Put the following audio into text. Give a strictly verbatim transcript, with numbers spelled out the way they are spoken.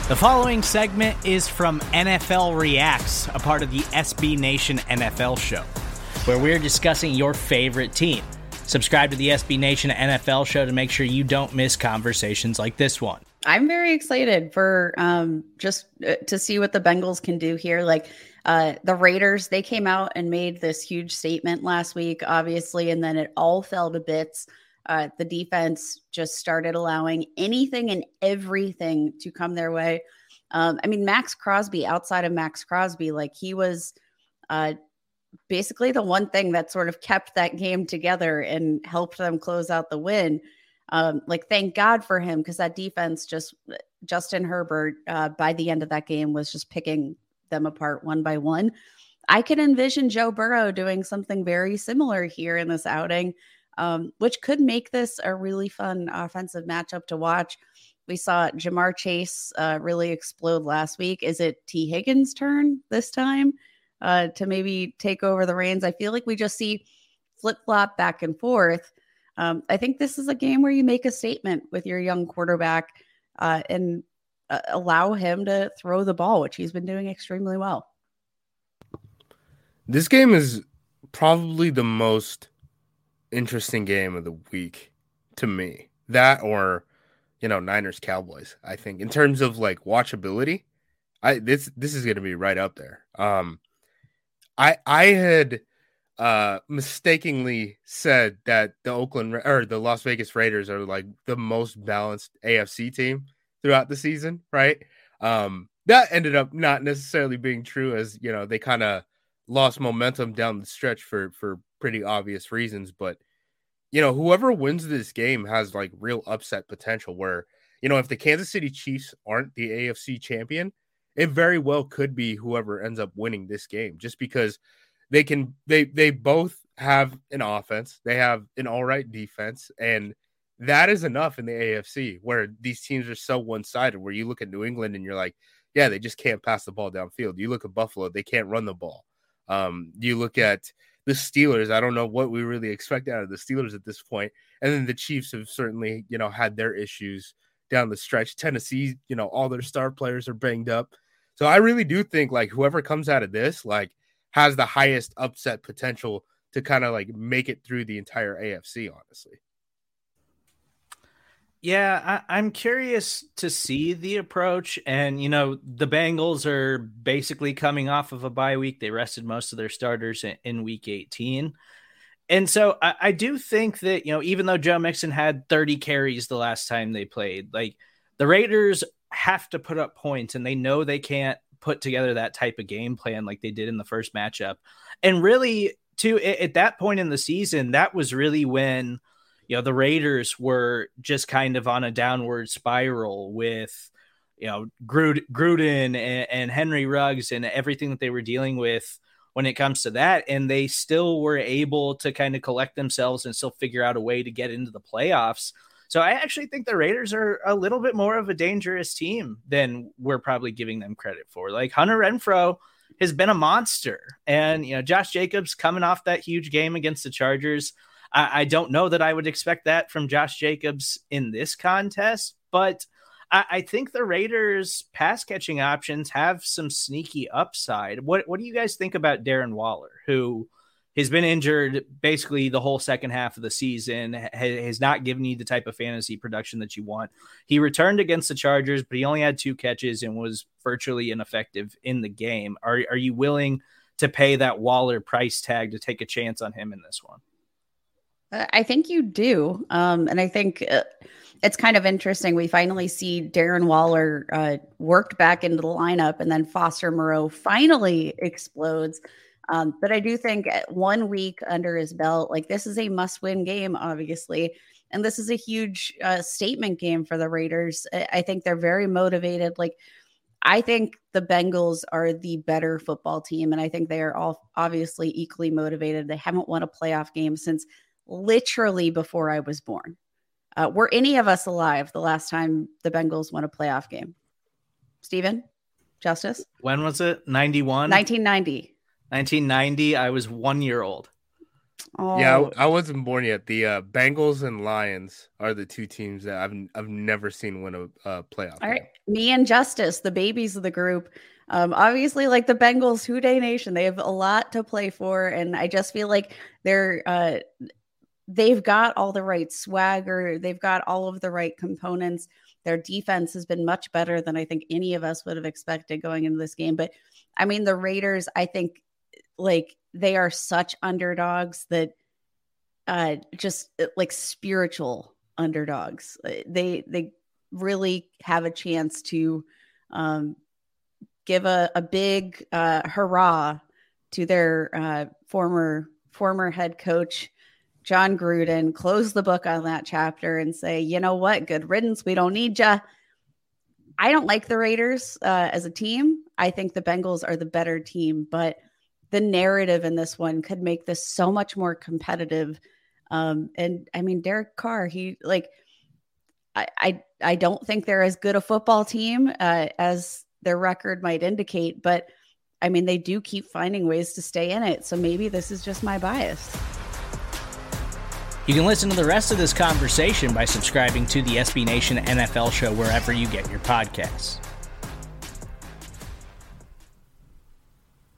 The following segment is from N F L Reacts, a part of the S B Nation N F L show, where we're discussing your favorite team. Subscribe to the S B Nation N F L show to make sure you don't miss conversations like this one. I'm very excited for um, just uh, to see what the Bengals can do here. Like uh, the Raiders, they came out and made this huge statement last week, obviously, and then it all fell to bits. Uh, the defense just started allowing anything and everything to come their way. Um, I mean, Max Crosby, outside of Max Crosby, like he was uh, basically the one thing that sort of kept that game together and helped them close out the win. Um, like, thank God for him, because that defense just Justin Herbert uh, by the end of that game was just picking them apart one by one. I can envision Joe Burrow doing something very similar here in this outing. Um, which could make this a really fun offensive matchup to watch. We saw Jamar Chase uh, really explode last week. Is it T. Higgins' turn this time uh, to maybe take over the reins? I feel like we just see flip-flop back and forth. Um, I think this is a game where you make a statement with your young quarterback uh, and uh, allow him to throw the ball, which he's been doing extremely well. This game is probably the most interesting game of the week to me. That or, you know, Niners Cowboys. I think in terms of like watchability, I this this is going to be right up there. Um, I I had uh mistakenly said that the Oakland or the Las Vegas Raiders are like the most balanced A F C team throughout the season, right? Um, that ended up not necessarily being true, as you know they kind of lost momentum down the stretch for for pretty obvious reasons. But you know, whoever wins this game has like real upset potential where, you know, if the Kansas City Chiefs aren't the A F C champion, it very well could be whoever ends up winning this game, just because they can, they, they both have an offense. They have an all right defense. And that is enough in the A F C, where these teams are so one-sided, where you look at New England and you're like, yeah, they just can't pass the ball downfield. You look at Buffalo, they can't run the ball. Um, you look at the Steelers, I don't know what we really expect out of the Steelers at this point. And then the Chiefs have certainly, you know, had their issues down the stretch. Tennessee, you know, all their star players are banged up. So I really do think like whoever comes out of this, like, has the highest upset potential to kind of like make it through the entire A F C, honestly. Yeah, I, I'm curious to see the approach. And, you know, the Bengals are basically coming off of a bye week. They rested most of their starters in, in week eighteen. And so I, I do think that, you know, even though Joe Mixon had thirty carries the last time they played, like the Raiders have to put up points, and they know they can't put together that type of game plan like they did in the first matchup. And really, too, at, at that point in the season, that was really when, you know, the Raiders were just kind of on a downward spiral with, you know, Gruden, Gruden and, and Henry Ruggs and everything that they were dealing with when it comes to that. And they still were able to kind of collect themselves and still figure out a way to get into the playoffs. So I actually think the Raiders are a little bit more of a dangerous team than we're probably giving them credit for. Like Hunter Renfrow has been a monster, and, you know, Josh Jacobs coming off that huge game against the Chargers. I don't know that I would expect that from Josh Jacobs in this contest, but I, I think the Raiders' pass catching options have some sneaky upside. What What do you guys think about Darren Waller, who has been injured basically the whole second half of the season, ha, has not given you the type of fantasy production that you want? He returned against the Chargers, but he only had two catches and was virtually ineffective in the game. Are Are you willing to pay that Waller price tag to take a chance on him in this one? I think you do. Um, and I think uh, it's kind of interesting. We finally see Darren Waller uh, worked back into the lineup, and then Foster Moreau finally explodes. Um, but I do think at one week under his belt, like this is a must win game, obviously. And this is a huge uh, statement game for the Raiders. I, I think they're very motivated. Like, I think the Bengals are the better football team, and I think they are all obviously equally motivated. They haven't won a playoff game since literally before I was born. Uh, were any of us alive the last time the Bengals won a playoff game? Steven? Justice? When was it? ninety-one? nineteen ninety. nineteen ninety. I was one year old. Oh. Yeah, I, I wasn't born yet. The uh, Bengals and Lions are the two teams that I've I've never seen win a uh, playoff. All right, game. me and Justice, the babies of the group. Um, obviously, like the Bengals, Who Dey Nation, they have a lot to play for, and I just feel like they're uh, they've got all the right swagger, they've got all of the right components. Their defense has been much better than I think any of us would have expected going into this game. But I mean, the Raiders, I think, like they are such underdogs that uh, just like spiritual underdogs. They they really have a chance to um, give a, a big uh, hurrah to their uh, former former head coach, John Gruden, close the book on that chapter and say, you know what, good riddance. We don't need ya. I don't like the Raiders uh, as a team. I think the Bengals are the better team, but the narrative in this one could make this so much more competitive. Um, and I mean, Derek Carr, he like, I, I, I don't think they're as good a football team uh, as their record might indicate, but I mean, they do keep finding ways to stay in it. So maybe this is just my bias. You can listen to the rest of this conversation by subscribing to the S B Nation N F L Show wherever you get your podcasts.